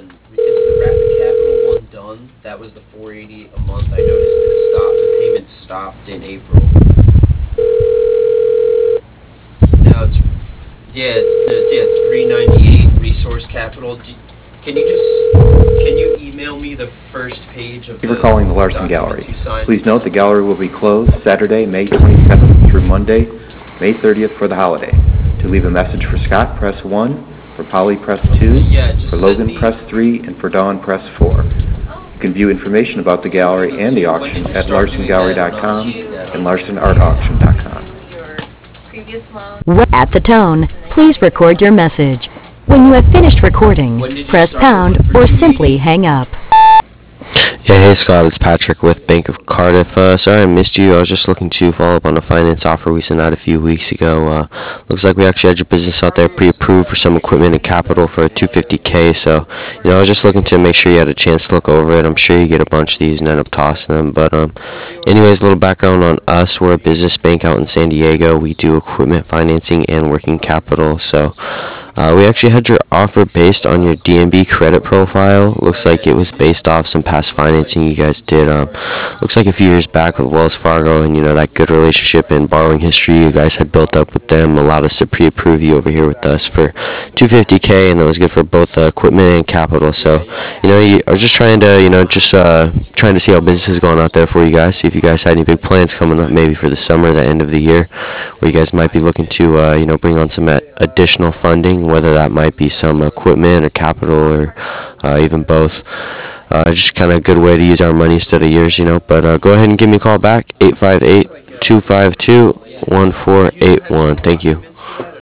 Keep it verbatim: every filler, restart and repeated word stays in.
is the Rapid Capital one done? That was the four eighty a month. I noticed it stopped. The payment stopped in April. Now it's yeah, it's it's yeah, it's three ninety-eight. Resource Capital. Do, can you just can you email me the first page of Thank you the for calling the Larson Gallery. documents you signed? Please note the gallery will be closed Saturday, May twenty-seventh through Monday, May thirtieth for the holiday. To leave a message for Scott, press one. For Polly, press two. Yeah, just For send Logan, me- press three. And for Dawn, press four. You can view information about the gallery and the When auction did you at start larson doing gallery that? dot com And I'll- and larson art auction dot com. Your previous loan. At the tone, please record your message. When you have finished recording, When did you press start pound looking for or two simply eighty? hang up. Yeah, hey Scott, it's Patrick with Bank of Cardiff. Uh, sorry I missed you. I was just looking to follow up on a finance offer we sent out a few weeks ago. Uh, looks like we actually had your business out there pre-approved for some equipment and capital for two hundred fifty K. So, you know, I was just looking to make sure you had a chance to look over it. I'm sure you get a bunch of these and end up tossing them. But, um, anyways, a little background on us. We're a business bank out in San Diego. We do equipment financing and working capital. So, Uh, we actually had your offer based on your D N B credit profile. Looks like it was based off some past financing you guys did. Um, looks like a few years back with Wells Fargo, and you know that good relationship and borrowing history you guys had built up with them allowed us to pre-approve you over here with us for two hundred fifty K, and that was good for both uh, equipment and capital. So, you know, you, I was just trying to, you know, just uh, trying to see how business is going out there for you guys. See if you guys had any big plans coming up, maybe for the summer, the end of the year, where you guys might be looking to, uh, you know, bring on some additional funding, whether that might be some equipment or capital or uh, even both. Uh, just kind of a good way to use our money instead of yours, you know. But uh, go ahead and give me a call back, eight five eight, two five two, one four eight one. Thank you.